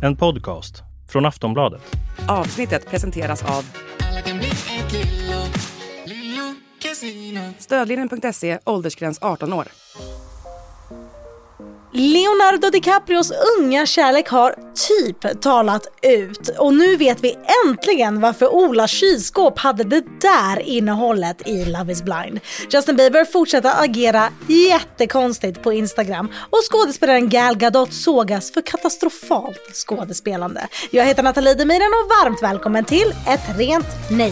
En podcast från Aftonbladet. Avsnittet presenteras av Stödlinjen.se, åldersgräns 18 år. Leonardo DiCaprios unga kärlek har typ talat ut. Och nu vet vi äntligen varför Ola kylskåp hade det där innehållet i Love is blind. Justin Bieber fortsätter agera jättekonstigt på Instagram. Och skådespelaren Gal Gadot sågas för katastrofalt skådespelande. Jag heter Nathalie Demiren och varmt välkommen till Ett rent nöje.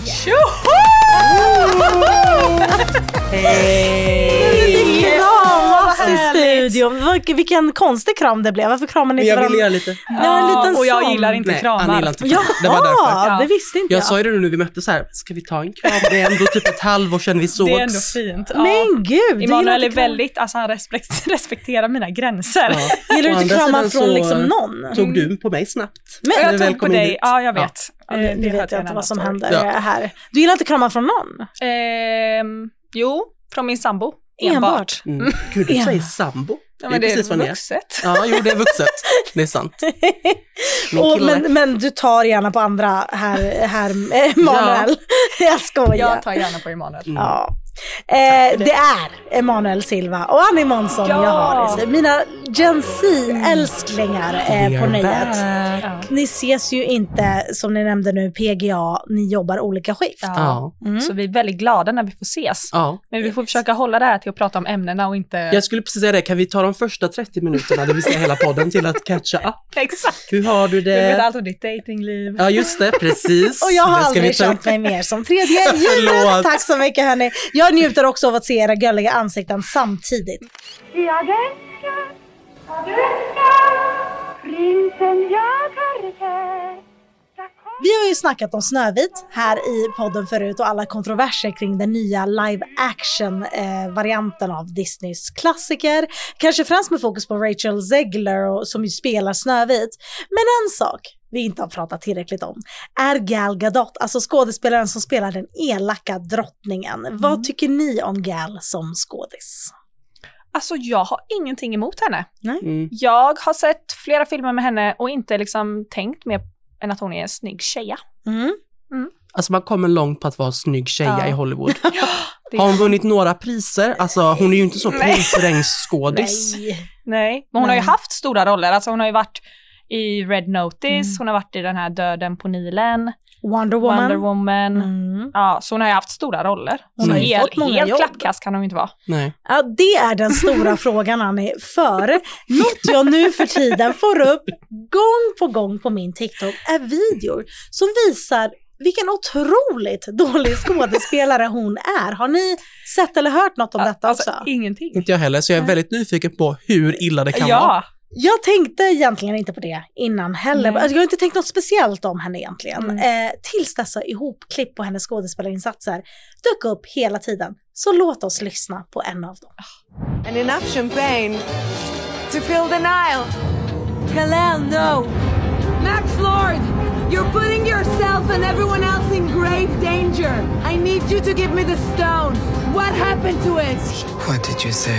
Hej! I studion. Vilken konstig kram det blev. Varför kramar ni inte varandra? Jag vill lite. Ja, en liten och jag sån. gillar inte kramar. Han gillar inte Ja, det var därför. det visste inte Jag sa ju det nu vi möttes så här. Ska vi ta en kram? Det är ändå typ ett halvår sedan vi sågs. Det är ändå fint. Ja. Men gud, Emanuel är väldigt, alltså han respekterar mina gränser. Ja. Gillar du inte kramar från så liksom någon? Tog du på mig snabbt. Men Och jag tog på välkommen dig, hit. ja jag vet. Ja, nu vet hörde jag inte vad som annan händer story. här. Du gillar inte kramar från någon? Jo, från min sambo. Enbart. Gud, du Ja. säger sambo. Ja, men det precis vad är ni vuxet. Ja, jo, det är vuxet. Det är sant. Men du tar gärna på andra här Manuel. Jag skojar. Jag tar gärna på Emanuel. Ja. Det är Emanuel Silva och Annie Månsson jag har i mina Gen Z-älsklingar på nöjet. Ja. Ni ses ju inte, som ni nämnde nu, PGA, ni jobbar olika skift. Ja. Så vi är väldigt glada när vi får ses. Ja. Men vi får försöka hålla det här till att prata om ämnena och inte... Jag skulle precis säga det. Kan vi ta de första 30 minuterna, det vill säga hela podden, till att catcha up? Exakt. Hur har du Vi vet det? allt om ditt datingliv. Ja, just det, precis. Och jag har Det ska vi aldrig ta upp. känt mig mer som tredje hjulet. Förlåt. Tack så mycket hörni. Jag njuter också av att se era gulliga ansikten samtidigt. Jag älskar, prinsen jag har kär. Vi har ju snackat om Snövit här i podden förut och alla kontroverser kring den nya live action varianten av Disneys klassiker. Kanske främst med fokus på Rachel Zegler som ju spelar Snövit. Men en sak vi inte har pratat tillräckligt om är Gal Gadot, alltså skådespelaren som spelar den elaka drottningen. Vad tycker ni om Gal som skådis? Alltså jag har ingenting emot henne. Nej. Jag har sett flera filmer med henne och inte liksom tänkt mer än att hon är en snygg tjeja. Alltså man kommer långt på att vara en snygg tjeja Ja. i Hollywood. Det- Har hon vunnit några priser? Alltså hon är ju inte så prisregnsskådis. Nej. Men hon har ju Nej. haft stora roller. Alltså hon har ju varit i Red Notice, hon har varit i den här Döden på Nilen, Wonder Woman. Ja, så hon har ju haft stora roller. Hon har ju fått många helt jobb. klappkast kan hon inte vara. Nej. Ja, det är den stora frågan, Annie. För något jag nu för tiden får upp gång på gång på min TikTok är videor som visar vilken otroligt dålig skådespelare hon är. Har ni sett eller hört något om detta också? Ingenting. Inte jag heller, så jag är väldigt nyfiken på hur illa det kan vara. Ja, Jag tänkte egentligen inte på det innan heller. Nej. Alltså, jag har inte tänkt något speciellt om henne egentligen. Tills dessa ihopklipp på hennes skådespelarinsatser dök upp hela tiden. Så låt oss lyssna på en av dem. And enough champagne to fill the Nile. Kalel, no. Max Lord, you're putting yourself and everyone else in grave danger. I need you to give me the stone. What happened to it? What did you say?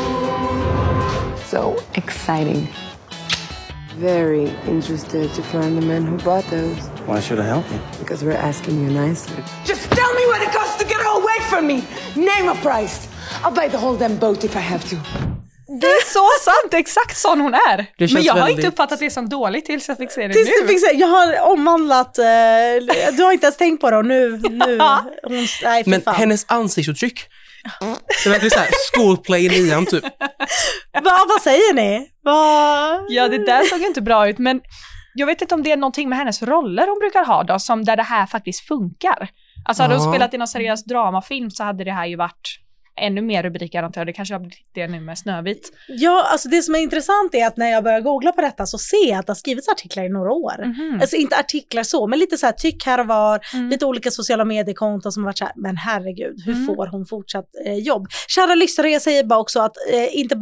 So exciting. Very interested to find the men who bought those. Why should I help you? Because we're asking you nicely. Just tell me what it costs to get her away from me. Name a price. I'll buy the whole damn boat if I have to. det är så sant. Exakt sån hon är. Det Men känns jag har väldigt- inte uppfattat det som dåligt tills jag fick se det Tills du nu. fick se, jag har omvandlat, du har inte ens tänkt på det och nu hon, nej för Men fan. hennes ansiktsuttryck, det är verkligen såhär schoolplay i 9 typ. Vad säger ni? Ja, det där såg inte bra ut, men jag vet inte om det är någonting med hennes roller hon brukar ha då, som där det här faktiskt funkar. Alltså hade hon Ja. spelat i någon seriös dramafilm så hade det här ju varit ännu mer rubriker antar jag. Det kanske har blivit det nu med Snövit. Ja, alltså det som är intressant är att när jag börjar googla på detta så ser jag att det har skrivits artiklar i några år. Alltså inte artiklar så, men lite så här tyck här och var, lite olika sociala mediekonton som har varit så här, men herregud, hur får hon fortsatt jobb? Kära lyssnare, jag säger bara också att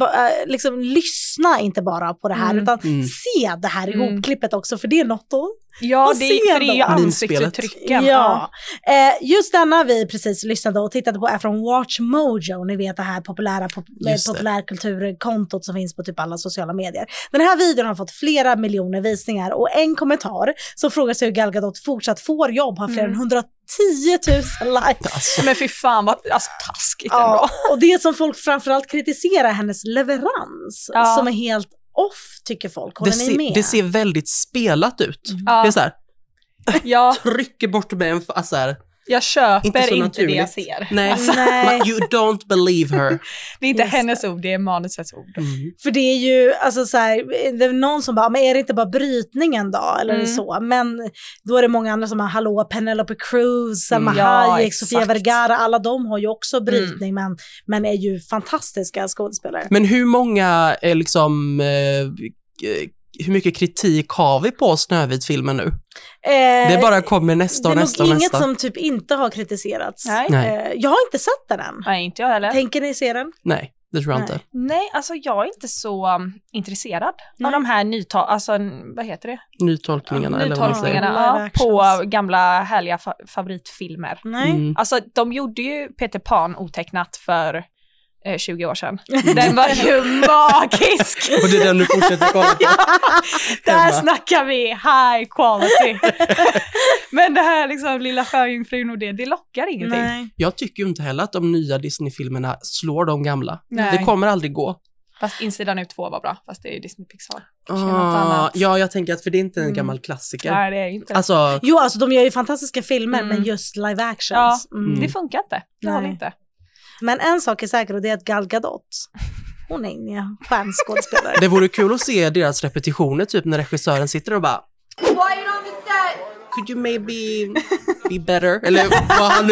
liksom lyssna inte bara på det här, utan se det här ihopklippet också, för det är något att Ja, Och det se är ju dem. ansiktsuttrycken. Ja, just denna vi precis lyssnade och tittade på är från Watch Mojo. Ni vet det här populärkulturkontot som finns på typ alla sociala medier. Den här videon har fått flera miljoner visningar och en kommentar som frågar sig hur Gal Gadot fortsatt får jobb har fler än 110 000 likes. Men fy fan vad taskigt Ja, ändå. och det som folk framförallt kritiserar är hennes leverans som är helt off tycker folk. Håller ni med? Det ser väldigt spelat ut. Ja. Det är så här, Ja, trycker bort med en... Alltså här, jag köper inte så inte det naturligt. jag ser. Nej, Alltså, Nej. you don't believe her. det är inte Just hennes ord, det är manusets ord. För det är ju, alltså så här, det är någon som bara, men är det inte bara brytningen då? Eller så. Men då är det många andra som har, hallå, Penelope Cruz, Salma Hayek, Sofia Vergara, alla de har ju också brytning, men är ju fantastiska skådespelare. Men hur många är liksom... hur mycket kritik har vi på Snövit-filmen nu? Det bara kommer nästa och nästa och Det är nog nästa. inget som typ inte har kritiserats. Nej. Jag har inte sett den än. Nej, inte jag heller. Tänker ni se den? Nej, det tror jag inte. Nej, alltså jag är inte så intresserad Nej. av de här vad heter det? Nytolkningarna eller vad man säger. Nytolkningarna Live på actions. gamla härliga favoritfilmer. Nej. Alltså de gjorde ju Peter Pan otecknat för 20 år sedan. Den var ju magisk! Och det är den du fortsätter kolla på. Där snackar vi high quality. Men det här liksom Lilla sjöjungfrun och det lockar ingenting. Nej. Jag tycker ju inte heller att de nya Disney-filmerna slår de gamla. Nej. Det kommer aldrig gå. Fast Insidan ut 2 var bra, fast det är ju Disney Pixar. Kanske något annat. Ja, jag tänker att för det är inte en gammal klassiker. Nej, det är inte. Alltså, Jo, alltså de gör ju fantastiska filmer, men just live actions. Det funkar inte. Det håller inte. Men en sak är säker och det är att Gal Gadot, hon är ingen stjärnskådespelare. det vore kul att se deras repetitioner, typ när regissören sitter och bara could you maybe be better? Eller vad han nu...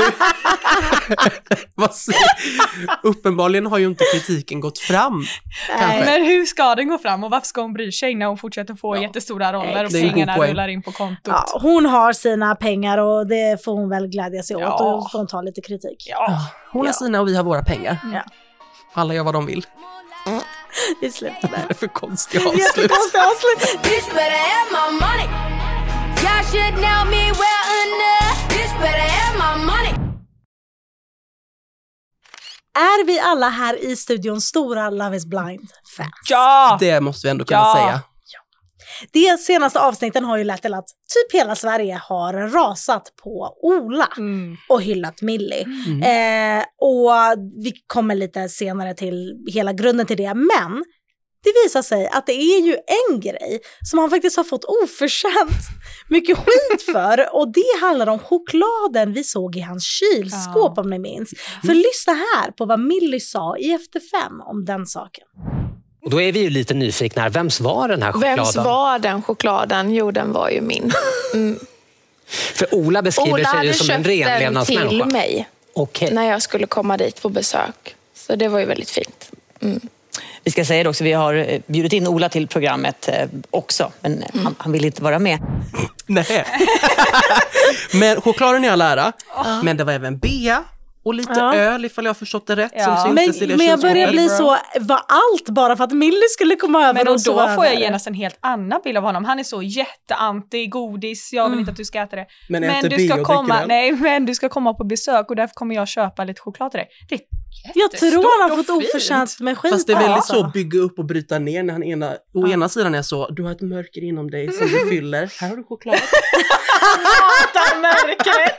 Uppenbarligen har ju inte kritiken gått fram. Kanske. Men hur ska den gå fram och varför ska hon bry sig när hon fortsätter få jättestora roller och Det är en god pengarna poäng. rullar in på kontot? Ja, hon har sina pengar och det får hon väl glädja sig åt Ja. och får hon ta lite kritik. Ja. Hon har sina och vi har våra pengar. Ja. Alla gör vad de vill. Vi slutar där. Det är för konstiga avslut. Jättekonstigt avslut. Bitch better have my money. Y'all should know me well enough. Bitch better have my money. Är vi alla här i studion stora Love is Blind-fans? Ja! Det måste vi ändå kunna Ja. säga. De senaste avsnitten har ju lett till att typ hela Sverige har rasat på Ola och hyllat Millie. Och vi kommer lite senare till hela grunden till det. Men det visar sig att det är ju en grej som han faktiskt har fått oförtjänt mycket skit för. Och det handlar om chokladen vi såg i hans kylskåp om ni minns. För lyssna här på vad Millie sa i Efter 5 om den saken. Och då är vi ju lite nyfikna. Vems var den här chokladen? Vems var den chokladen? Jo, den var ju min. För Ola beskriver sig ju som en renlevnadsmänniska. till mig Okej. när jag skulle komma dit på besök. Så det var ju väldigt fint. Vi ska säga det också, vi har bjudit in Ola till programmet också, men han vill inte vara med. Nej. Men chokladen är all ära. Men det var även bea och lite öl ifall jag har förstått det rätt. Som syntes i det Men jag börjar kylskåpet. bli så, var allt bara för att Millie skulle komma över Men och då så får jag över. genast en helt annan bild av honom. Han är så jätteanti godis, jag vill inte att du ska äta det. Men äter du bio ska och komma, dricker nej, men du ska komma på besök och därför kommer jag köpa lite choklad till dig. Det är Jag tror jättestort han har och fått fint. oförtjänt med skit. Fast det är väldigt alltså. så bygga upp och bryta ner när han å ena sidan är så, du har ett mörker inom dig som du fyller. Här har du choklad. Hatar mörkret!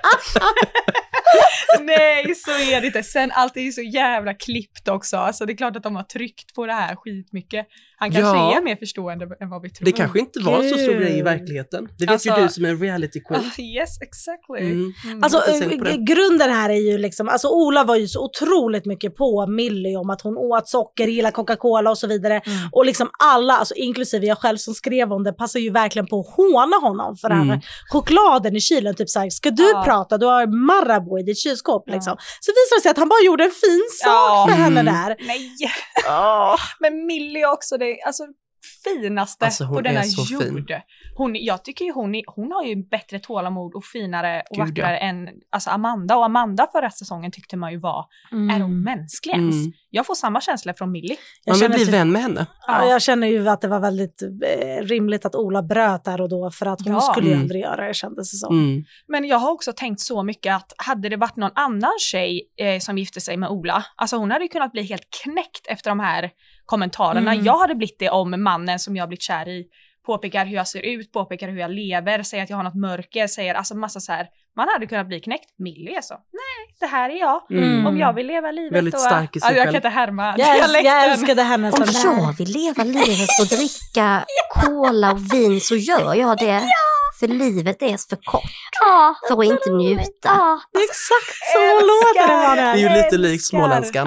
Nej, så är det inte. Sen allt är ju så jävla klippt också. Alltså det är klart att de har tryckt på det här skitmycket. Han kanske är mer förstående än vad vi tror. Det kanske inte var så stor grej i verkligheten. Det vet Alltså, ju du som är en reality queen. Yes, exactly. Alltså Jag har inte tänkt på det. grunden här är ju liksom, alltså Ola var ju så otroligt mycket på Millie om att hon åt socker, gillar Coca-Cola och så vidare. Och liksom alla, alltså inklusive jag själv som skrev om det, passar ju verkligen på att håna honom för den här chokladen i kylen. Typ såhär, ska du prata? Du har Marabou i ditt kylskåp liksom. Så visar det sig att han bara gjorde en fin sak för henne där. Nej. Men Millie också, det, alltså finaste Alltså, hon på denna är så jord. fin. Jag tycker ju hon har ju bättre tålamod och finare och vackrare än alltså Amanda. Och Amanda förra säsongen tyckte man ju är hon mänsklig ens? Jag får samma känsla från Millie. Man vill bli vän med henne. Ja, jag känner ju att det var väldigt rimligt att Ola bröt där och då för att hon skulle ju aldrig göra det, kändes det som. Men jag har också tänkt så mycket att hade det varit någon annan tjej som gifte sig med Ola, alltså hon hade ju kunnat bli helt knäckt efter de här kommentarerna. Jag hade blivit det om mannen som jag blivit kär i påpekar hur jag ser ut, påpekar hur jag lever, säger att jag har något mörker, säger alltså massa så här. Man hade kunnat bli knäckt. Millie är så. Nej, det här är jag. Om jag vill leva livet. Väldigt stark i sig själv. Jag kan inte härma. Jag älskade henne. Om jag vill leva livet och dricka cola och vin så gör jag det. För livet är för kort. För att inte njuta. Exakt så låter det var det. Det är ju lite likt småländskan.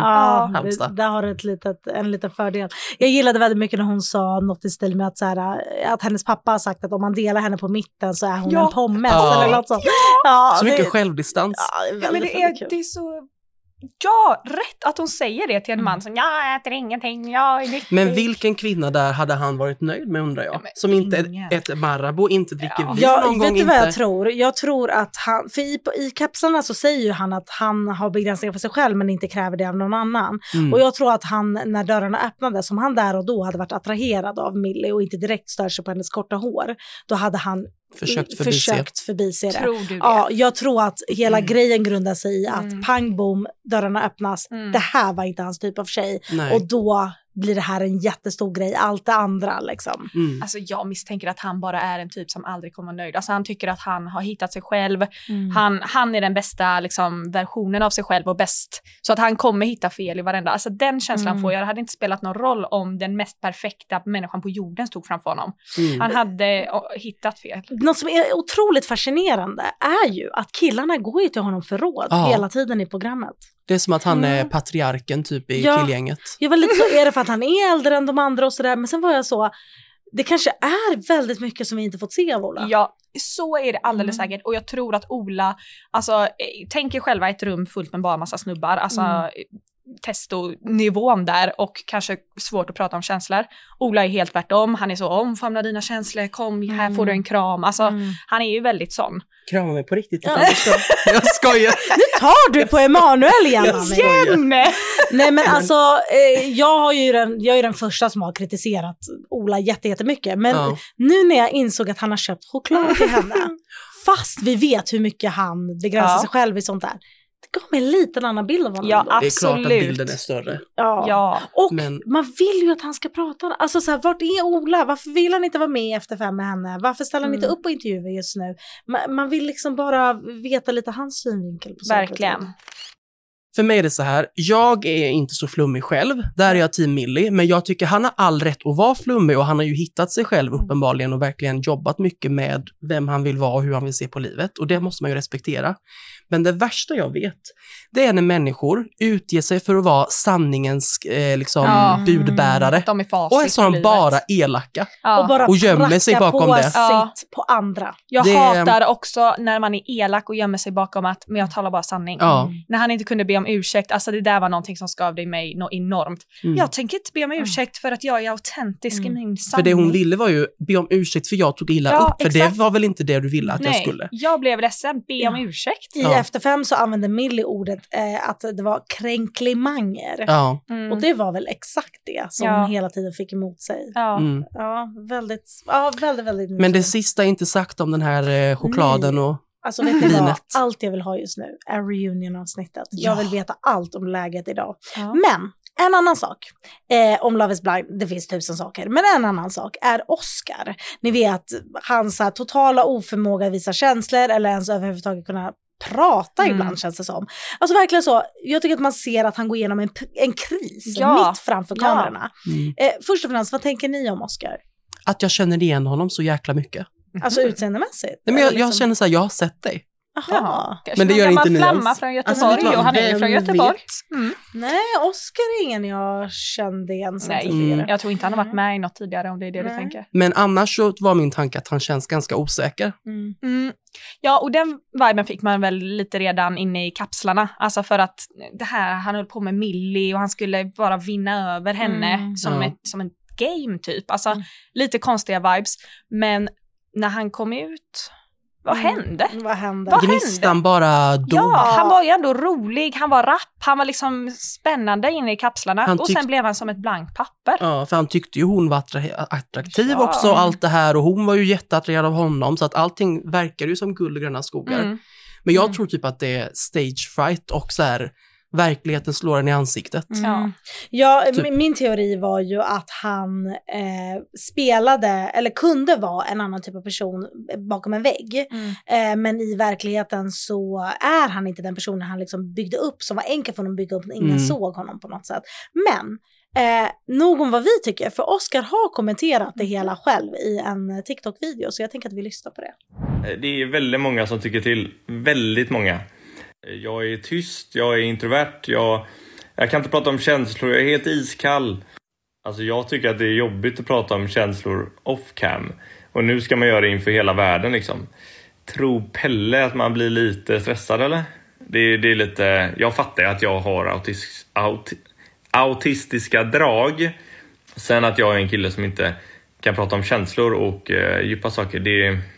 Där har du en liten fördel. Jag gillade väldigt mycket när hon sa något i stil med att, så här, att hennes pappa har sagt att om man delar henne på mitten så är hon en pommes eller något sånt. Så mycket självdistans. Men det är så... Ja, rätt att hon säger det till en man som jag äter ingenting, jag är nyttig. Men vilken kvinna där hade han varit nöjd med, undrar jag? Som inte äter Marabou, inte dricker vin någon gång. Vet du vad jag tror? Jag tror att han, för i kapslarna så säger ju han att han har begränsningar för sig själv men inte kräver det av någon annan. Och jag tror att han, när dörrarna öppnades, som han där och då hade varit attraherad av Millie och inte direkt stör sig på hennes korta hår, då hade han försökt förbise det. Tror du det? Ja, jag tror att hela grejen grundar sig i att pang bom, dörrarna öppnas. Det här var inte hans typ av tjej. Nej. Och då blir det här en jättestor grej, allt det andra liksom. Alltså jag misstänker att han bara är en typ som aldrig kommer nöjd. Alltså han tycker att han har hittat sig själv. Han är den bästa liksom, versionen av sig själv och bäst. Så att han kommer hitta fel i varenda. Alltså den känslan får jag. Det hade inte spelat någon roll om den mest perfekta människan på jorden stod framför honom. Han hade hittat fel. Något som är otroligt fascinerande är ju att killarna går ju till honom för råd hela tiden i programmet. Det är som att han är patriarken typ i killgänget. Jag var lite så, är det för att han är äldre än de andra och sådär. Men sen var jag så, det kanske är väldigt mycket som vi inte fått se av Ola. Ja, så är det alldeles säkert. Och jag tror att Ola, alltså tänk er själva ett rum fullt med bara massa snubbar. Alltså testonivån där och kanske svårt att prata om känslor. Ola är helt tvärtom. Han är så, omfamna dina känslor, kom här får du en kram. Alltså han är ju väldigt sån. Krama mig på riktigt. Jag skojar. Nu tar du på Emanuel igen. Nej men alltså jag är den första som har kritiserat Ola jättemycket. Men nu när jag insåg att han har köpt choklad till henne, fast vi vet hur mycket han begränsar sig själv i sånt där. Det gav mig en liten annan bild av honom. Ja, absolut. Det är klart att bilden är större. Ja. Och man vill ju att han ska prata. Alltså så här, vart är Ola? Varför vill han inte vara med efter 5 med henne? Varför ställer han inte upp på intervjuer just nu? Man vill liksom bara veta lite hans synvinkel på saker. Verkligen. För mig är det så här, jag är inte så flummig själv. Där är jag team Millie, men jag tycker han har all rätt att vara flummig och han har ju hittat sig själv uppenbarligen och verkligen jobbat mycket med vem han vill vara och hur han vill se på livet. Och det måste man ju respektera. Men det värsta jag vet, det är när människor utger sig för att vara sanningens budbärare. De är och är så bara elaka. Och gömmer sig bakom det. Sitt på andra. Jag hatar också när man är elak och gömmer sig bakom att men jag talar bara sanning. När han inte kunde be om ursäkt, alltså det där var någonting som skavde i mig enormt. Jag tänker inte be om ursäkt för att jag är autentisk i min sanning. För det hon ville var ju be om ursäkt för jag tog illa upp. För det var väl inte det du ville att jag skulle. Jag blev ledsen, be om ursäkt. I Efter 5 så använde Millie ordet att det var kränklimanger. Och det var väl exakt det som hon hela tiden fick emot sig. Väldigt men det sista är inte sagt om den här chokladen och alltså vet du vad? Allt jag vill ha just nu är reunion-avsnittet. Jag vill veta allt om läget idag. Men en annan sak om Love is Blind, det finns 1000 saker, men en annan sak är Oscar. Ni vet, hans totala oförmåga att visa känslor eller ens överhuvudtaget kunna prata ibland, känns det som. Alltså verkligen så, jag tycker att man ser att han går igenom en kris mitt framför kamerorna. Först och främst, vad tänker ni om Oscar? Att jag känner igen honom så jäkla mycket. Alltså utseendemässigt? Nej, men jag känner så här, jag har sett dig. Jaha. Men det gör inte ni flamma från Göteborg och han är ju från Göteborg. Nej, Oscar är ingen jag kände igen sen tidigare. Jag tror inte han har varit med i något tidigare om det är det du tänker. Men annars så var min tanke att han känns ganska osäker. Ja, och den viben fick man väl lite redan inne i kapslarna. Alltså för att det här, han höll på med Millie och han skulle bara vinna över henne som en game typ. Alltså lite konstiga vibes. Men när han kom ut, vad hände? Gnistan bara dog. Ja, han var ju ändå rolig, han var rapp, han var liksom spännande inne i kapslarna. Och sen blev han som ett blankt papper. Ja, för han tyckte ju hon var attraktiv också, allt det här. Och hon var ju jätteattraherad av honom. Så att allting verkar ju som guld och gröna skogar. Men jag tror typ att det är stage fright och så här, verkligheten slår en i ansiktet. Ja, typ. Min teori var ju att han spelade, eller kunde vara en annan typ av person bakom en vägg. Men i verkligheten så är han inte den personen han liksom byggde upp, som var enkel för honom att bygga upp när ingen såg honom på något sätt. Men nog om vad vi tycker, för Oscar har kommenterat det hela själv i en TikTok-video, så jag tänker att vi lyssnar på det. Det är väldigt många som tycker till, väldigt många. Jag är tyst, jag är introvert, jag kan inte prata om känslor, jag är helt iskall. Alltså jag tycker att det är jobbigt att prata om känslor off-cam. Och nu ska man göra det inför hela världen liksom. Tror Pelle att man blir lite stressad eller? Det är lite, jag fattar att jag har autistiska drag. Sen att jag är en kille som inte kan prata om känslor och djupa saker.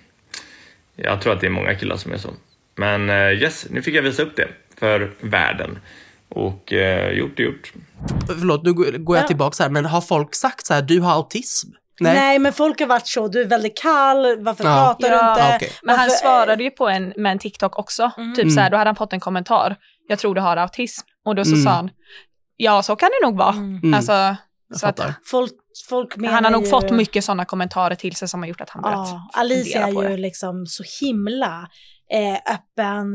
Jag tror att det är många killar som är så. Men yes, nu fick jag visa upp det för världen. Och gjort. Förlåt, nu går jag tillbaka här. Men har folk sagt så här, du har autism? Nej, men folk har varit så, du är väldigt kall, varför pratar du inte? Okay. Men han svarade ju på med en TikTok också. Typ så här, då hade han fått en kommentar. Jag tror du har autism. Och då så sa han, ja så kan det nog vara. Alltså, så att folk han har nog fått mycket sådana kommentarer till sig som har gjort att han börjat Alicia är ju liksom så himla öppen,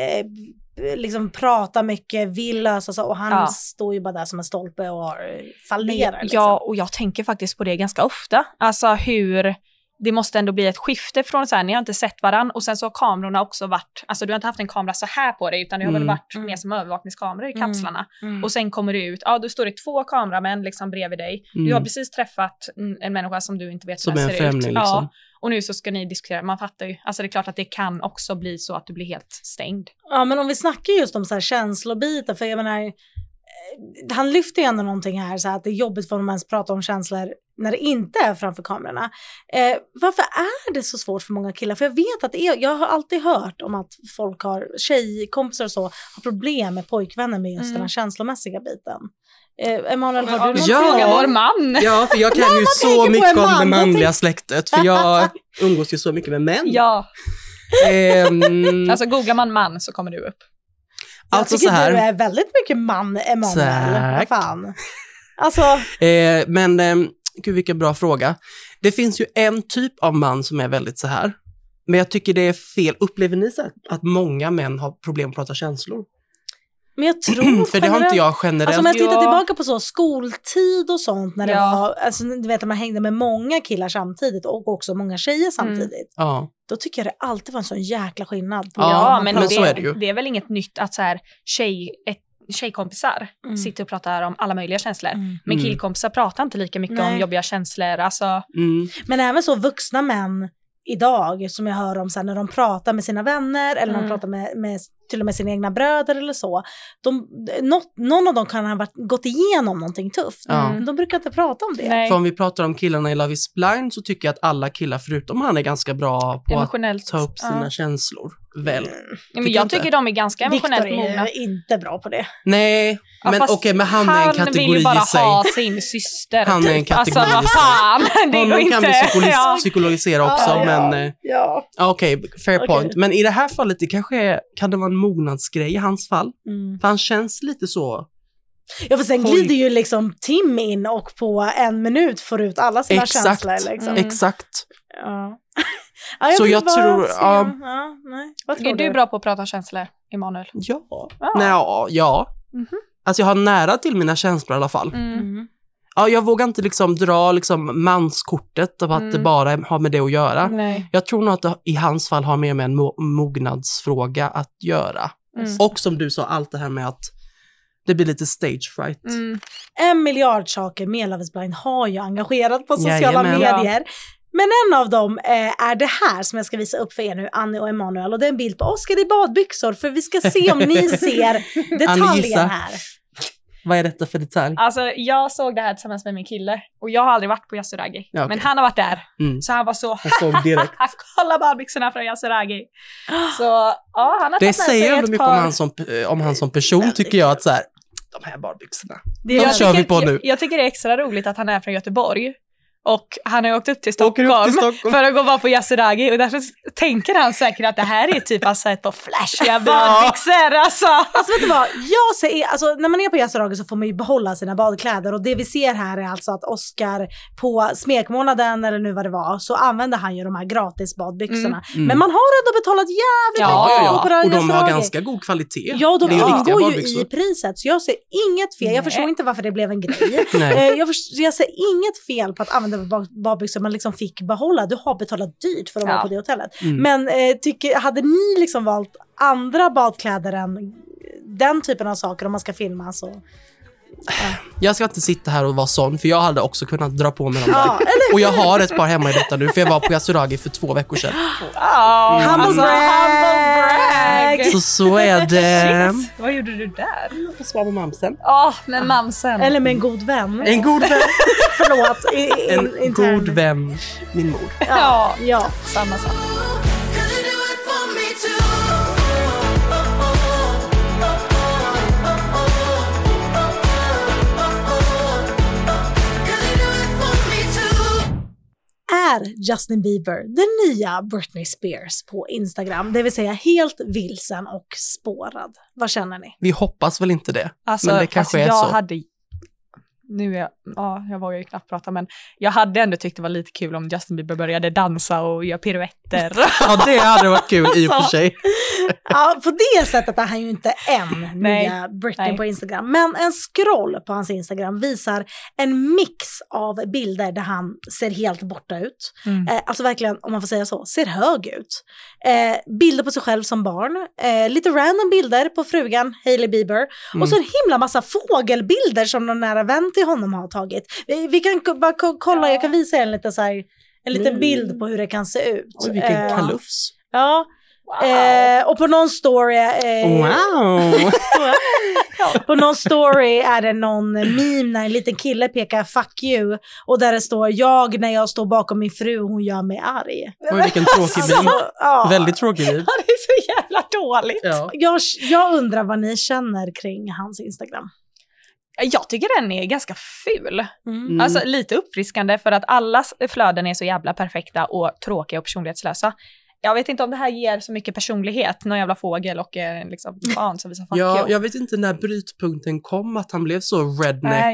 liksom pratar mycket, vill lösa så, och han står ju bara där som en stolpe och fallerar. Liksom. Ja, och jag tänker faktiskt på det ganska ofta. Alltså hur det måste ändå bli ett skifte från så här, ni har inte sett varann och sen så har kamerorna också varit, alltså du har inte haft en kamera så här på dig utan det har väl varit mer som övervakningskameror i kapslarna. Och sen kommer du ut, då står det 2 kameramän liksom bredvid dig. Du har precis träffat en människa som du inte vet som hur ser ut. Liksom. Ja, och nu så ska ni diskutera, man fattar ju, alltså det är klart att det kan också bli så att du blir helt stängd. Ja, men om vi snackar just om så här känslobitar, för jag menar, han lyfter ju ändå någonting här så att det är jobbigt för honom att ens prata om känslor när det inte är framför kamerorna. Varför är det så svårt för många killar? För jag vet att jag har alltid hört om att folk har, tjejkompisar och så, har problem med pojkvänner med just den här känslomässiga biten. Emanuel, har du någon fråga vår man? Ja, för jag kan ju så mycket om det manliga släktet. För jag umgås ju så mycket med män. Ja. Alltså googlar man så kommer du upp. Jag tycker så här, du är väldigt mycket man, Emanuel. Vad fan? Alltså. Gud vilken bra fråga. Det finns ju en typ av man som är väldigt så här. Men jag tycker det är fel. Upplever ni så att många män har problem att prata känslor? Men jag tror för det har inte jag generellt. Alltså om jag tittar tillbaka på så skoltid och sånt när det var, alltså du vet att man hängde med många killar samtidigt och också många tjejer samtidigt. Då tycker jag det alltid var en sån jäkla skillnad på men så är det ju. Det är väl inget nytt att så här tjejkompisar sitter och pratar om alla möjliga känslor. Men killkompisar pratar inte lika mycket om jobbiga känslor. Alltså. Men även så vuxna män idag som jag hör om så här, när de pratar med sina vänner eller när de pratar med till och med sina egna bröder eller så. Någon av dem kan ha gått igenom någonting tufft. Men de brukar inte prata om det. Nej. För om vi pratar om killarna i Love is blind så tycker jag att alla killar förutom han är ganska bra på att ta upp sina känslor. Väl. Men jag tycker de är ganska emotionellt mogna. Victor är inte bra på det. Nej, men okej, men han är en kategori i sig. Han vill ju bara ha sin syster. Han är en kategori alltså, vad fan, det går inte. Honom kan vi psykologisera också, men okej, fair point. Men i det här fallet, det kanske kan det vara en mognadsgrej i hans fall. För han känns lite så. Ja, för sen glider ju liksom Tim in och på 1 minut får ut alla sina känslor. Liksom. Exakt. Ja. Så jag tror... Vad tror är du bra på att prata känslor, Emanuel? Ja. Alltså jag har nära till mina känslor i alla fall. Ja, jag vågar inte liksom dra liksom manskortet av att det bara har med det att göra. Nej. Jag tror nog att det i hans fall har mer med en mognadsfråga att göra. Och som du sa, allt det här med att det blir lite stage fright. 1 miljard saker med Love is blind har ju engagerat på sociala medier. Men en av dem är det här som jag ska visa upp för er nu, Annie och Emanuel. Och det är en bild på Oscar i badbyxor, för vi ska se om ni ser detaljen här. Vad är detta för detalj? Alltså jag såg det här tillsammans med min kille och jag har aldrig varit på Yasuragi. Ja, okay. Men han har varit där. Så han var så såg direkt. kolla badbyxorna från Yasuragi. Så ja, han har det säger ändå mycket om han som person tycker jag att så här, de här badbyxorna. De kör vi på nu. Jag tycker det är extra roligt att han är från Göteborg. Och han har åkt upp till Stockholm för att gå vara på Yasuragi. Och därför tänker han säkert att det här är typ alltså ett par flashiga badbyxor. Alltså vet du vad? Jag säger, alltså, när man är på Yasuragi så får man ju behålla sina badkläder. Och det vi ser här är alltså att Oscar på smekmånaden eller nu vad det var så använder han ju de här gratis badbyxorna. Men man har ändå betalat jävligt mycket på det här och de Yasuragi. har ganska god kvalitet. Ja, de ingår ju i priset. Så jag ser inget fel. Jag förstår inte varför det blev en grej. Jag ser inget fel på att använda badbyxor man liksom fick behålla. Du har betalat dyrt för att vara på det hotellet. Men hade ni liksom valt andra badkläder än den typen av saker om man ska filma så... Jag ska inte sitta här och vara sån, för jag hade också kunnat dra på mig dem där. Och jag har ett par hemma i detta nu, för jag var på Yasuragi för 2 veckor sedan. Humble brag! Så är det. Shit, vad gjorde du där? Jag svarade med mamsen. Med mamsen. Eller med en god vän. En god vän. Förlåt. En god vän, min mor. Ja, samma sak. Är Justin Bieber den nya Britney Spears på Instagram? Det vill säga helt vilsen och spårad. Vad känner ni? Vi hoppas väl inte det. Alltså, men det kanske är så. Jag vågar ju knappt prata, men jag hade ändå tyckt det var lite kul om Justin Bieber började dansa och göra piruetter. Ja, det hade varit kul i och för sig. Ja, på det sättet är han ju inte nya Britney på Instagram. Men en scroll på hans Instagram visar en mix av bilder där han ser helt borta ut. Alltså verkligen, om man får säga så, ser hög ut. Bilder på sig själv som barn. Lite random bilder på frugan Hailey Bieber. Och så en himla massa fågelbilder som någon nära vän till honom har tagit. Vi kan bara kolla, jag kan visa en liten bild på hur det kan se ut. Oj, vilken kalufs. Ja. Wow. Och på någon story på någon story är det någon meme när en liten kille pekar fuck you och där det står jag när jag står bakom min fru och hon gör mig arg. Oj, vilken tråkig bild. Väldigt tråkig bild. Ja, det är så jävla dåligt. Jag undrar vad ni känner kring hans Instagram. Jag tycker den är ganska ful. Alltså lite uppfriskande för att allas flöden är så jävla perfekta och tråkiga och personlighetslösa. Jag vet inte om det här ger så mycket personlighet. Någon jävla fågel och liksom barn som visar fuck you. Jag vet inte när brytpunkten kom att han blev så redneck.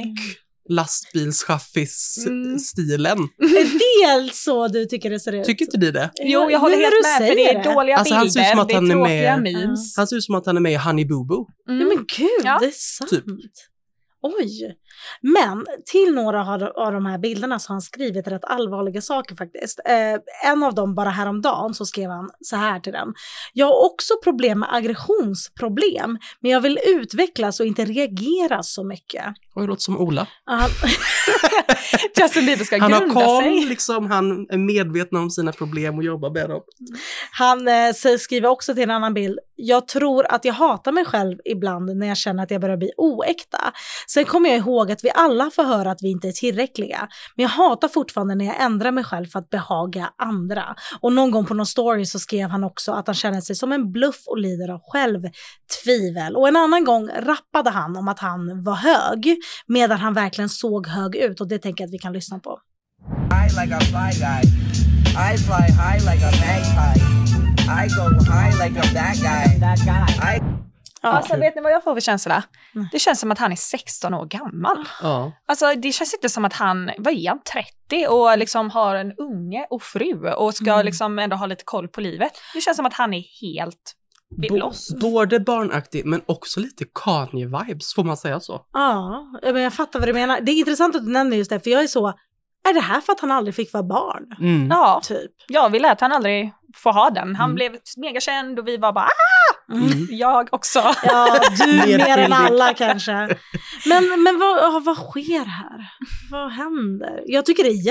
Lastbilschaffis-stilen. Är det så du tycker det ser ut? Tycker inte du det? Jo, jag håller helt med, för det är dåliga bilder, han ser ut som att han det är tråkiga memes. Han ser ut som att han är med i Honey Boo Boo. Ja, men gud, det är sant. Typ. Oj, men till några av de här bilderna så har han skrivit rätt allvarliga saker faktiskt. En av dem bara häromdagen så skrev han så här till den. Jag har också problem med aggressionsproblem, men jag vill utvecklas och inte reagera så mycket. Och det låter som Ola. Justin Bieber ska han grunda har sig. Liksom, han är medveten om sina problem och jobbar med dem. Han skriver också till en annan bild. Jag tror att jag hatar mig själv ibland när jag känner att jag börjar bli oäkta. Sen kommer jag ihåg att vi alla får höra att vi inte är tillräckliga. Men jag hatar fortfarande när jag ändrar mig själv för att behaga andra. Och någon gång på någon story så skrev han också att han känner sig som en bluff och lider av självtvivel. Och en annan gång rappade han om att han var hög medan han verkligen såg hög ut. Och det tänker jag att vi kan lyssna på. High like a fly guy. I fly high like a magpie. I go high like a that guy. Alltså vet ni vad jag får för känsla? Det känns som att han är 16 år gammal. Alltså det känns inte som att han, vad är han, 30 och liksom har en unge och fru och ska liksom ändå ha lite koll på livet. Det känns som att han är helt både barnaktig men också lite Kanye-vibes, får man säga så? Ja, men jag fattar vad du menar. Det är intressant att du nämner just det, för jag är så, är det här för att han aldrig fick vara barn? Ja, typ. Ja, vi lät han aldrig få ha den. Han blev megakänd och vi var bara jag också. Ja, du mer än alla kanske. Men vad sker här? Vad händer? Jag tycker det är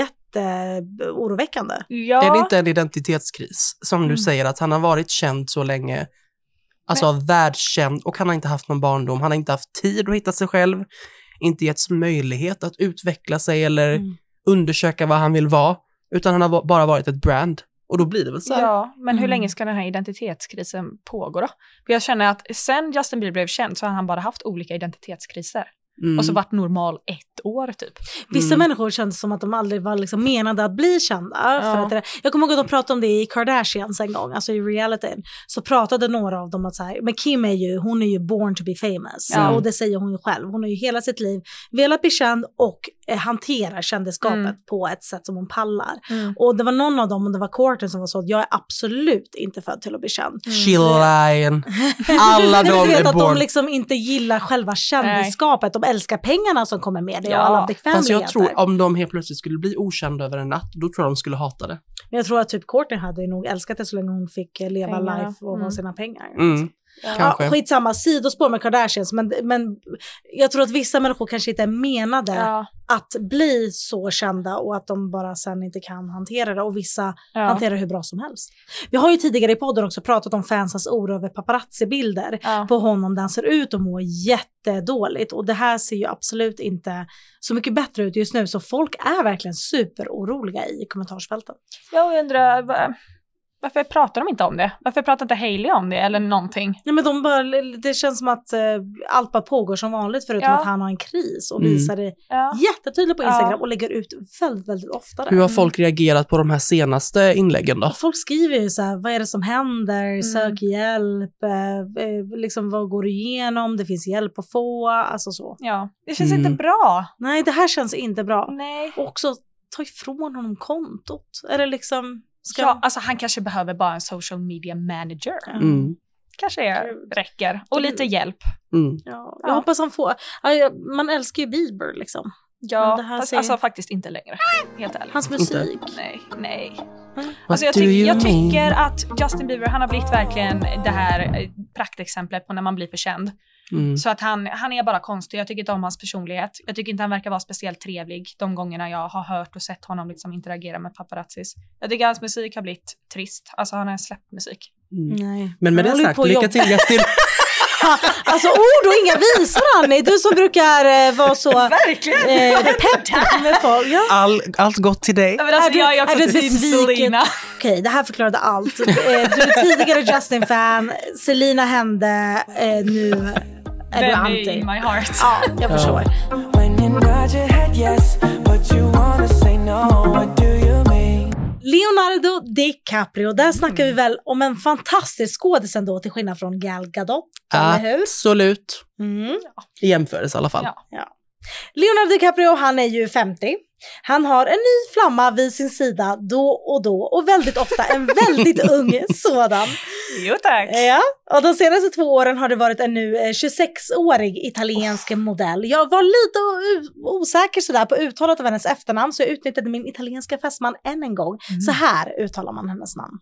jätteoroväckande. Ja. Är det inte en identitetskris? Som du säger, att han har varit känd så länge. Alltså världskänd, och han har inte haft någon barndom. Han har inte haft tid att hitta sig själv. Inte getts möjlighet att utveckla sig eller undersöka vad han vill vara. Utan han har bara varit ett brand. Och då blir det väl så här. Ja, men hur länge ska den här identitetskrisen pågå då? För jag känner att sen Justin Bieber blev känd så har han bara haft olika identitetskriser. Och så varit normal 1 år typ. Vissa människor känns som att de aldrig var liksom menade att bli kända. För att jag kommer ihåg att de pratade om det i Kardashians en gång, alltså i realityn. Så pratade några av dem att så här, men Kim hon är ju born to be famous. Och det säger hon ju själv. Hon har ju hela sitt liv velat bli känd och hantera kändisskapet på ett sätt som hon pallar. Och det var någon av dem, och det var Courtney, som var så att jag är absolut inte född till att bli känd. Chillian. Alla de är born. Att de liksom inte gillar själva kändisskapet. De älskar pengarna som kommer med det och alla bekvämligheter. Fast jag tror om de helt plötsligt skulle bli okända över en natt, då tror jag de skulle hata det. Men jag tror att typ Courtney hade nog älskat det så länge hon fick leva life och ha sina pengar. Skitsamma, sidospår med Kardashians, men jag tror att vissa människor kanske inte är menade att bli så kända och att de bara sen inte kan hantera det, och vissa hanterar hur bra som helst. Vi har ju tidigare i podden också pratat om fansens oro över paparazzi-bilder på honom där han ser ut att må jättedåligt, och det här ser ju absolut inte så mycket bättre ut just nu, så folk är verkligen superoroliga i kommentarsfälten. Jag undrar, varför pratar de inte om det? Varför pratar inte Hailey om det eller någonting? Nej, men det känns som att allt bara pågår som vanligt, förutom att han har en kris och visar det jättetydligt på Instagram och lägger ut väldigt, väldigt ofta. Hur har folk reagerat på de här senaste inläggen då? Folk skriver ju så här, vad är det som händer? Sök hjälp, liksom vad går du igenom? Det finns hjälp att få, alltså så. Ja, det känns inte bra. Nej, det här känns inte bra. Nej. Och också ta ifrån honom kontot. Är det liksom... Ja, alltså han kanske behöver bara en social media manager. Kanske räcker. Och lite hjälp. Ja, jag hoppas han får. Man älskar ju Bieber liksom. Ja, alltså faktiskt inte längre. Helt ärligt. Hans musik. Nej. Alltså jag tycker att Justin Bieber, han har blivit verkligen det här praktexemplet på när man blir för känd. Så att han är bara konstig. Jag tycker inte om hans personlighet. Jag tycker inte han verkar vara speciellt trevlig de gångerna jag har hört och sett honom liksom interagera med paparazzis. Jag tycker hans musik har blivit trist. Alltså han har släppt musik. Nej. Men med det sagt, lycka till Justin. Alltså ord och inga visor, Annie. Du som brukar vara så pepp med folk. Allt gott till dig. Men alltså, jag är också besviken. Okej, det här förklarade allt. Du är tidigare Justin-fan. Selina hände. Nu är du anti. In my heart. Ja, jag förstår. Leonardo DiCaprio, där snackar vi väl om en fantastisk skådis ändå, till skillnad från Gal Gadot, eller hur? Absolut. I jämförelse i alla fall. Ja. Leonardo DiCaprio, han är ju 50. Han har en ny flamma vid sin sida då, och väldigt ofta en väldigt ung sådan. Jo tack. Ja, och de senaste 2 åren har det varit en nu 26-årig italiensk modell. Jag var lite osäker sådär på uttalet av hennes efternamn, så jag utnyttjade min italienska fästman än en gång. Så här uttalar man hennes namn.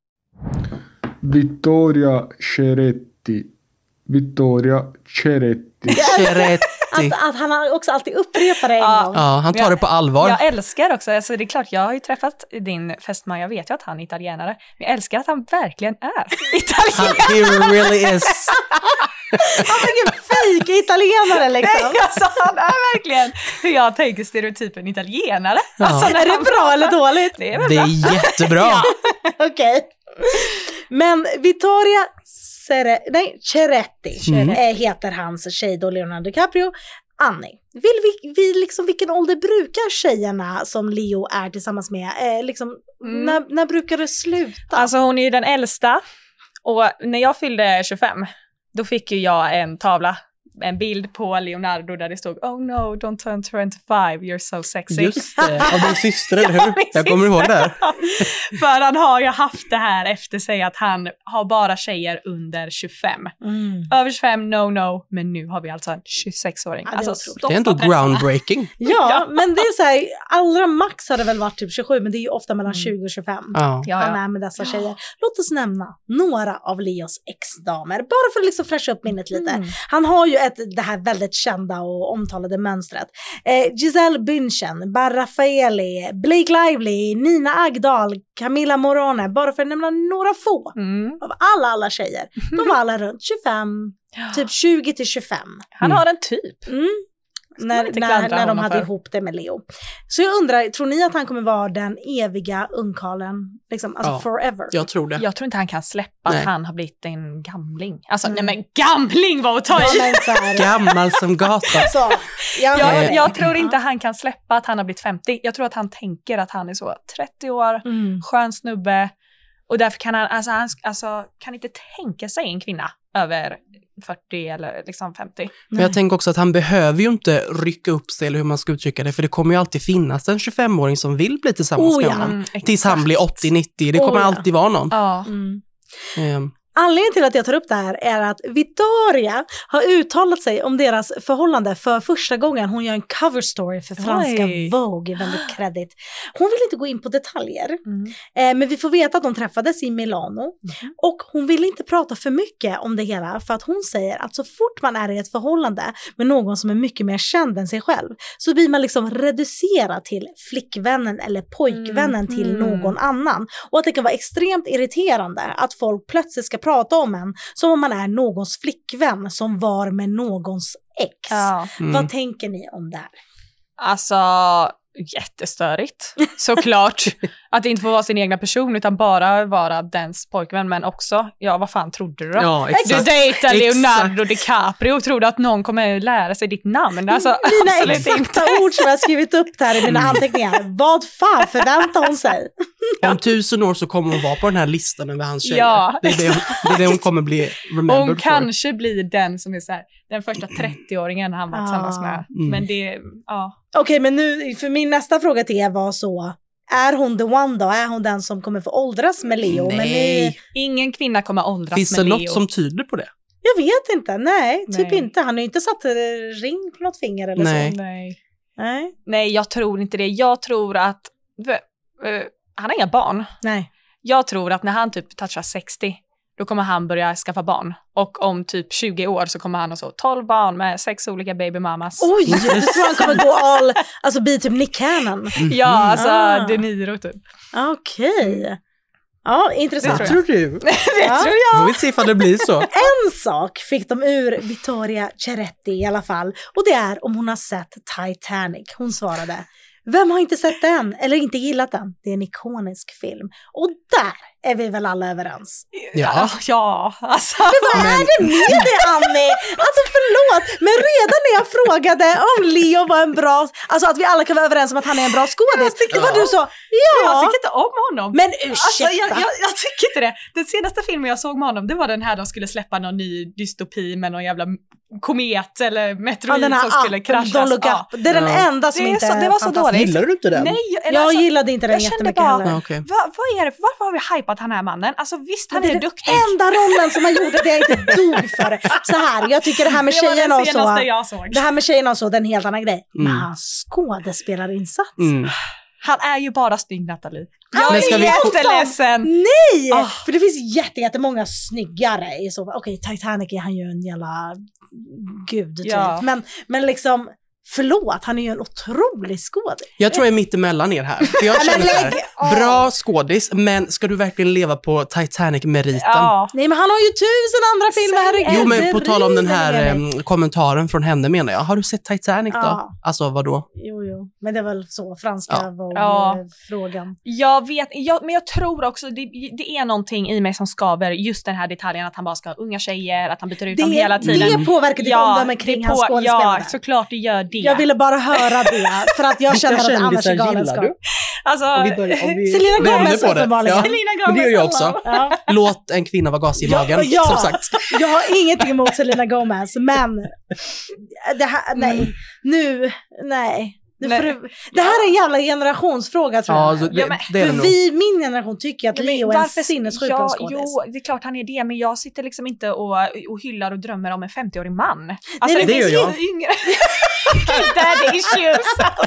Vittoria Ceretti. Att han också alltid upprepar det en gång. Ja, han tar det på allvar. Jag älskar också, alltså det är klart, jag har ju träffat din fästman, jag vet ju att han är italienare, men jag älskar att han verkligen är italienare. He really is. Han är ingen fake italienare liksom. Nej, alltså han är verkligen hur jag tänker stereotypen italienare. Ja. Alltså, är det bra eller dåligt? Det är väl bra. Det är jättebra. Okej. Men Vittoria Ceretti heter hans tjej då, Leonardo DiCaprio. Annie, vi liksom, vilken ålder brukar tjejerna som Leo är tillsammans med, liksom, när brukar det sluta? Alltså hon är ju den äldsta, och när jag fyllde 25 då fick ju jag en tavla, en bild på Leonardo där det stod "Oh no, don't turn 25, you're so sexy". Just det, av din syster, eller hur? Jag kommer ihåg det. För han har ju haft det här efter sig att han har bara tjejer under 25. Över 25, no, men nu har vi alltså en 26-åring. Ja, alltså, det är ändå groundbreaking. Ja, men det är så här, allra max har det väl varit typ 27, men det är ju ofta mellan 20 och 25. Han är med dessa tjejer. Låt oss nämna några av Leos ex-damer, bara för att liksom fräscha upp minnet lite. Han har ju det här väldigt kända och omtalade mönstret. Giselle Bündchen, Barra Raffaeli, Blake Lively, Nina Agdal, Camilla Morone, bara för att nämna några få av alla tjejer. De var alla runt 25, typ 20 till 25. Han har en typ. När de hade ihop det med Leo. Så jag undrar, tror ni att han kommer vara den eviga ungkarlen liksom, alltså forever? Jag tror det. Jag tror inte han kan släppa att han har blivit en gamling. Alltså nej men gamling var att ta i. Gammal som gatan. Så, jag tror inte han kan släppa att han har blivit 50. Jag tror att han tänker att han är så 30 år, skön snubbe. Och därför kan han kan inte tänka sig en kvinna över 40 eller liksom 50. Men jag tänker också att han behöver ju inte rycka upp sig eller hur man ska uttrycka det, för det kommer ju alltid finnas en 25-åring som vill bli tillsammans med honom. Tills han blir 80-90, det kommer alltid vara någon. Ja. Anledningen till att jag tar upp det här är att Victoria har uttalat sig om deras förhållande för första gången. Hon gör en cover story för franska Vogue, väldigt kredit. Hon vill inte gå in på detaljer, men vi får veta att de träffades i Milano. Och hon vill inte prata för mycket om det hela, för att hon säger att så fort man är i ett förhållande med någon som är mycket mer känd än sig själv, så blir man liksom reducerad till flickvännen eller pojkvännen till någon annan. Och att det kan vara extremt irriterande att folk plötsligt ska prata om en som om man är någons flickvän som var med någons ex. Vad tänker ni om det här? Alltså, jättestörigt. Såklart. Att det inte får vara sin egna person utan bara vara dens pojkvän. Men också, vad fan trodde du då? Ja, du dejtar Leonardo DiCaprio och trodde att någon kommer lära sig ditt namn. Alltså, mina exakta ord som jag har skrivit upp här i mina anteckningar. Vad fan förväntar hon sig? Om 1000 år så kommer hon vara på den här listan över hans tjejer. Ja, det är det hon kommer bli remembered hon för. Kanske blir den som är så här, den första 30-åringen han var tillsammans med. Men det, Okej, men nu, för min nästa fråga till er var så. Är hon the one då? Är hon den som kommer få åldras med Leo? Nej. Men ingen kvinna kommer åldras Finns med Leo. Finns det något som tyder på det? Jag vet inte, nej. Typ inte. Han har ju inte satt ring på något finger eller så. Nej, jag tror inte det. Jag tror att han har inga barn. Nej. Jag tror att när han typ touchar 60, då kommer han börja skaffa barn. Och om typ 20 år så kommer han ha så 12 barn med 6 olika babymamas. Oj, du tror han kommer gå alltså bli typ Nick Cannon. Ja, alltså De Niro typ. Okej. Ja, intressant. Det tror du. Det tror jag. Får vi se ifall det blir så. En sak fick de ur Vittoria Ceretti i alla fall. Och det är om hon har sett Titanic. Hon svarade: vem har inte sett den eller inte gillat den? Det är en ikonisk film. Och där är vi väl alla överens. Ja. Alltså. Men vad är det med det, Annie? Alltså förlåt, men redan när jag frågade om Leo var en bra, alltså att vi alla kan vara överens om att han är en bra skådis, det var du så, jag tycker inte om honom. Men ursäkta. Alltså, jag tycker inte det. Den senaste filmen jag såg med honom, det var den här de skulle släppa någon ny dystopi med någon jävla komet eller meteorit som skulle kraschas. Det är den enda som inte det var så dåligt. Gillar du inte den? Nej, jag gillade inte den jättemycket heller. Okay. Vad är det? Varför har vi hypat han här mannen? Alltså visst, han är duktig. Det är den enda rollen som han gjorde det jag inte dog för. Så här, jag tycker det här med tjejerna och så. Det här med tjejerna och så, det är en helt annan grej. Men hans skådespelarinsats. Han är ju bara snygg, Nathalie. Jag är jätteledsen. Nej! För det finns jättemånga snyggare i så fall. Okej, Titanic är han ju en jävla gud typ. Men liksom, förlåt, han är ju en otrolig skådis. Jag tror jag är mitt emellan er här. För jag känner så här, bra skådis, men ska du verkligen leva på Titanic-meriten? Ja. Nej, men han har ju 1000 andra filmer, herregud. Jo, men på tal om den här kommentaren från henne menar jag. Har du sett Titanic då? Alltså, vadå? Jo. Men det är väl så, franska frågan. Jag vet, men jag tror också det är någonting i mig som skaver just den här detaljen att han bara ska ha unga tjejer, att han byter ut dem hela tiden. Det påverkar ditt omdöme kring hans skådespelare. Ja, såklart det gör det. Jag ville bara höra det, för att jag känner att annars är galenskap. Alltså, Selena Gomez uppenbarligen. Ja, men det gör jag också. Ja. Låt en kvinna vara gas i magen, som sagt. Jag har ingenting emot Selena Gomez, men det här, nej. Det här är en jävla generationsfråga tror jag. Ja, det är för min generation tycker att Leo är en sinnessjuk bra skådis. Jo, det är klart han är det, men jag sitter liksom inte och hyllar och drömmer om en 50-årig man. Alltså Nej, det gör finns ju yngre. Daddy issues.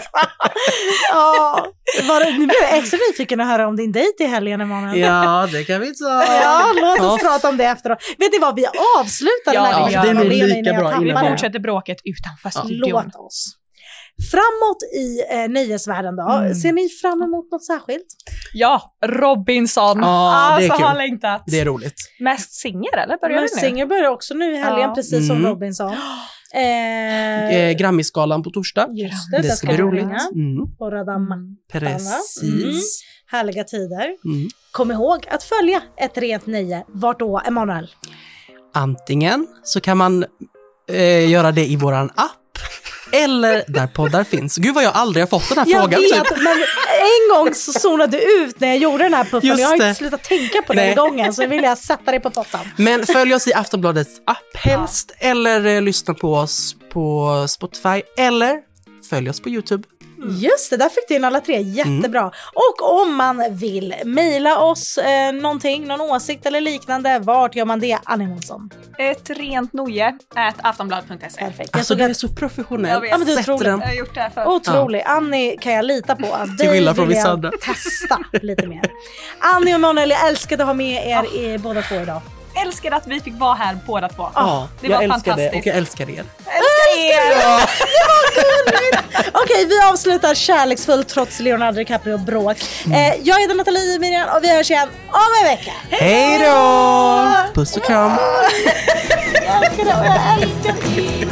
Ja, nu blir jag extra nyfiken att höra om din dejt i helgen, Emanuel. Ja, det kan vi ta. Ja, låt oss prata om det efteråt. Vet ni vad, vi avslutar den här det är nog lika bra. Vi fortsätter bråket utanför studion. Låt oss. Framåt i nöjesvärlden då. Ser ni fram emot något särskilt? Ja, Robinson. Det är kul. Har längtat. Det är roligt. Mest Singer, eller börjar Mest det nu? Singer börjar också nu i helgen, precis som Robinson. Grammisgalan på torsdag. Just det ska bli roligt. På röda mattan. Precis. Härliga tider. Kom ihåg att följa ett rent nöje. Vart då, Emanuel? Antingen så kan man göra det i våran app eller där poddar finns. Gud vad jag aldrig har fått den här frågan. Jag vet, men en gång så zonade du ut när jag gjorde den här puffen. Just jag har inte det. slutat tänka på den gången, så vill jag sätta dig på pottan. Men följ oss i Aftonbladets app helst, eller lyssna på oss på Spotify, eller följ oss på YouTube. Just det, där fick du in alla tre. Jättebra. Och om man vill mejla oss någonting, någon åsikt eller liknande, vart gör man det, Annie Månsson? Ett rent noje @aftonbladet.se. Perfekt. Alltså det är så professionellt. Ja, men du är otrolig. Jag har gjort det här för. Otrolig. Annie kan jag lita på. Att Till skillnad från vill vissa jag andra. testa lite mer. Annie och Emanuel, jag älskade att ha med er i båda två idag. Älskar att vi fick vara här båda två. Ja, det var jag älskar fantastiskt. det och jag älskar er. Älskar er! Det var gulligt! Okej, vi avslutar kärleksfullt trots Leonardo DiCaprio bråk. Jag heter Nathalie Miriam och vi hörs igen om en vecka. Hej då! Puss och kram. Jag älskar det och jag älskar det.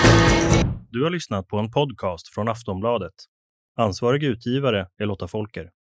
Du har lyssnat på en podcast från Aftonbladet. Ansvarig utgivare är Lotta Folker.